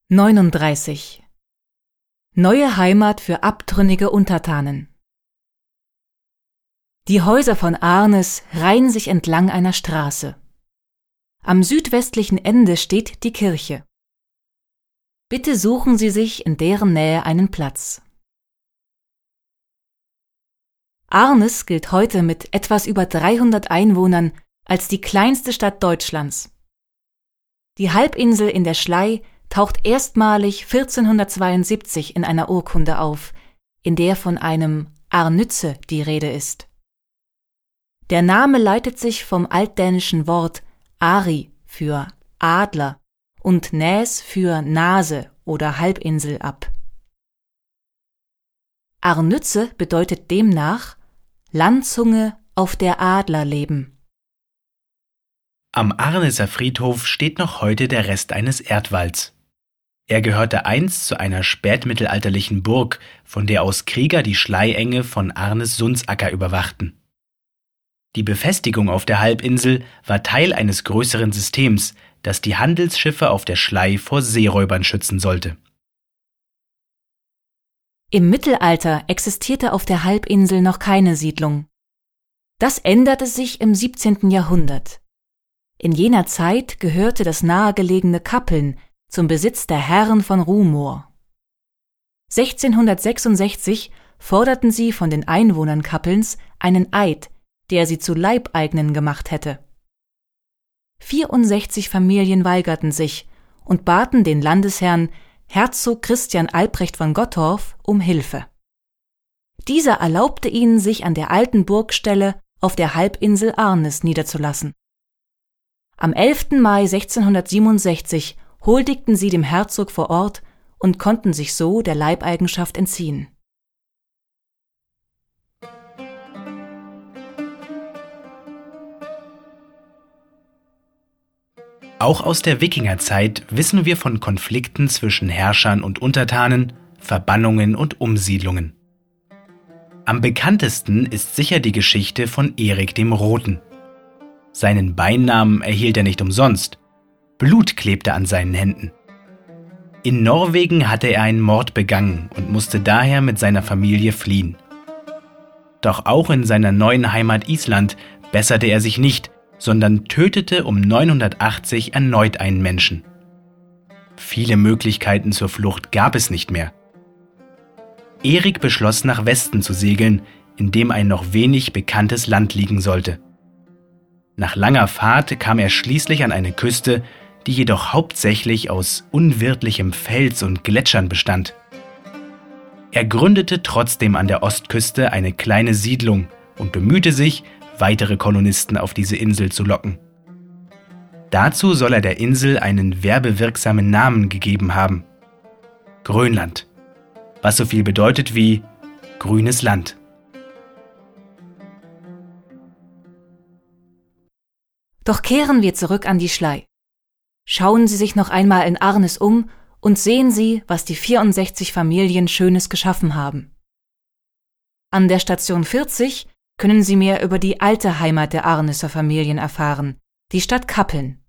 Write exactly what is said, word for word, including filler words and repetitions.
neununddreißig. Neue Heimat für abtrünnige Untertanen. Die Häuser von Arnes reihen sich entlang einer Straße. Am südwestlichen Ende steht die Kirche. Bitte suchen Sie sich in deren Nähe einen Platz. Arnes gilt heute mit etwas über dreihundert Einwohnern als die kleinste Stadt Deutschlands. Die Halbinsel in der Schlei taucht erstmalig vierzehnhundertzweiundsiebzig in einer Urkunde auf, in der von einem Arnütze die Rede ist. Der Name leitet sich vom altdänischen Wort Ari für Adler und Näs für Nase oder Halbinsel ab. Arnütze bedeutet demnach Landzunge, auf der Adler leben. Am Arneser Friedhof steht noch heute der Rest eines Erdwalls. Er gehörte einst zu einer spätmittelalterlichen Burg, von der aus Krieger die Schleienge von Arnes-Sundsacker überwachten. Die Befestigung auf der Halbinsel war Teil eines größeren Systems, das die Handelsschiffe auf der Schlei vor Seeräubern schützen sollte. Im Mittelalter existierte auf der Halbinsel noch keine Siedlung. Das änderte sich im siebzehnten Jahrhundert. In jener Zeit gehörte das nahegelegene Kappeln zum Besitz der Herren von Rumohr. sechzehnhundertsechsundsechzig forderten sie von den Einwohnern Kappelns einen Eid, der sie zu Leibeigenen gemacht hätte. vierundsechzig Familien weigerten sich und baten den Landesherrn Herzog Christian Albrecht von Gottorf um Hilfe. Dieser erlaubte ihnen, sich an der alten Burgstelle auf der Halbinsel Arnes niederzulassen. Am elften Mai sechzehnhundertsiebenundsechzig huldigten sie dem Herzog vor Ort und konnten sich so der Leibeigenschaft entziehen. Auch aus der Wikingerzeit wissen wir von Konflikten zwischen Herrschern und Untertanen, Verbannungen und Umsiedlungen. Am bekanntesten ist sicher die Geschichte von Erik dem Roten. Seinen Beinamen erhielt er nicht umsonst. Blut klebte an seinen Händen. In Norwegen hatte er einen Mord begangen und musste daher mit seiner Familie fliehen. Doch auch in seiner neuen Heimat Island besserte er sich nicht, sondern tötete um neunhundertachtzig erneut einen Menschen. Viele Möglichkeiten zur Flucht gab es nicht mehr. Erik beschloss, nach Westen zu segeln, in dem ein noch wenig bekanntes Land liegen sollte. Nach langer Fahrt kam er schließlich an eine Küste, die jedoch hauptsächlich aus unwirtlichem Fels und Gletschern bestand. Er gründete trotzdem an der Ostküste eine kleine Siedlung und bemühte sich, weitere Kolonisten auf diese Insel zu locken. Dazu soll er der Insel einen werbewirksamen Namen gegeben haben: Grönland, was so viel bedeutet wie grünes Land. Doch kehren wir zurück an die Schlei. Schauen Sie sich noch einmal in Arnes um und sehen Sie, was die vierundsechzig Familien Schönes geschaffen haben. An der Station vierzig können Sie mehr über die alte Heimat der Arneser Familien erfahren, die Stadt Kappeln.